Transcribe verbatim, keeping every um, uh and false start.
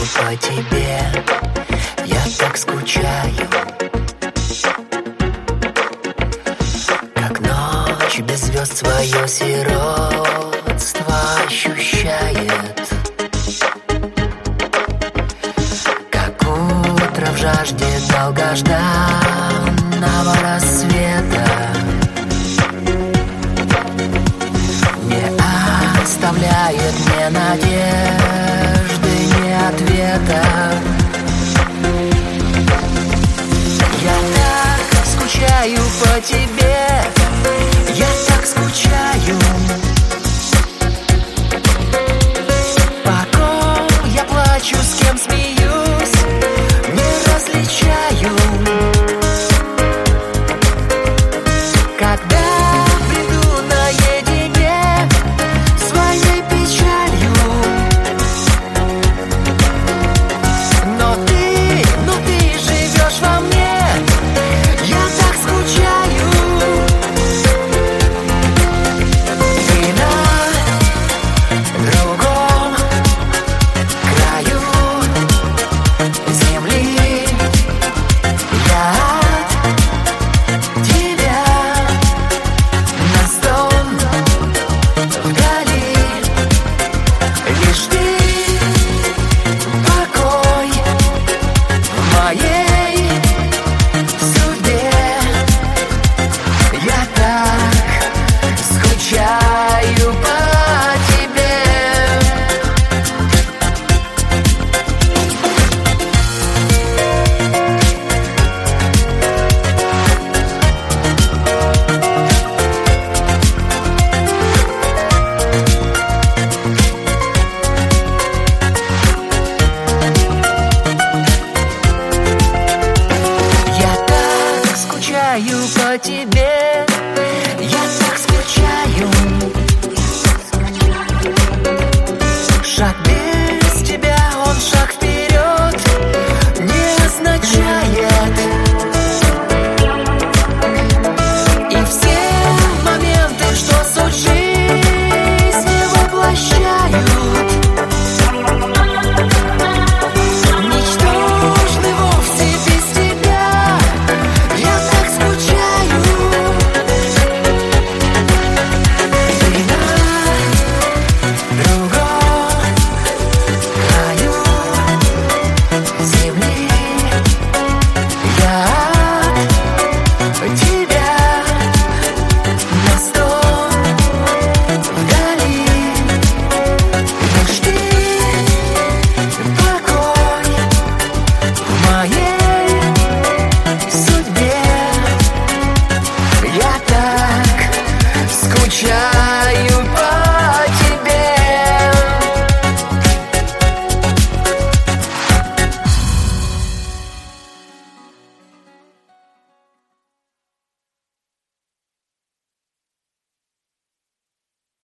по тебе, я так скучаю, как ночь без звезд свое сиротство ощущает, как утро в жажде долгожданного рассвета не оставляет мне надежды, ни ответа. Я так скучаю по тебе, я так скучаю, по ком я плачу, с кем смеюсь, не различаю. Когда приду наедине своей печалью, но ты, но ты живешь во мне, я так скучаю. Ты на другом краю земли, я от тебя на стол вдали. Лишь ты покой в моей судьбе. Я так скучаю по тебе. Я так скучаю по тебе.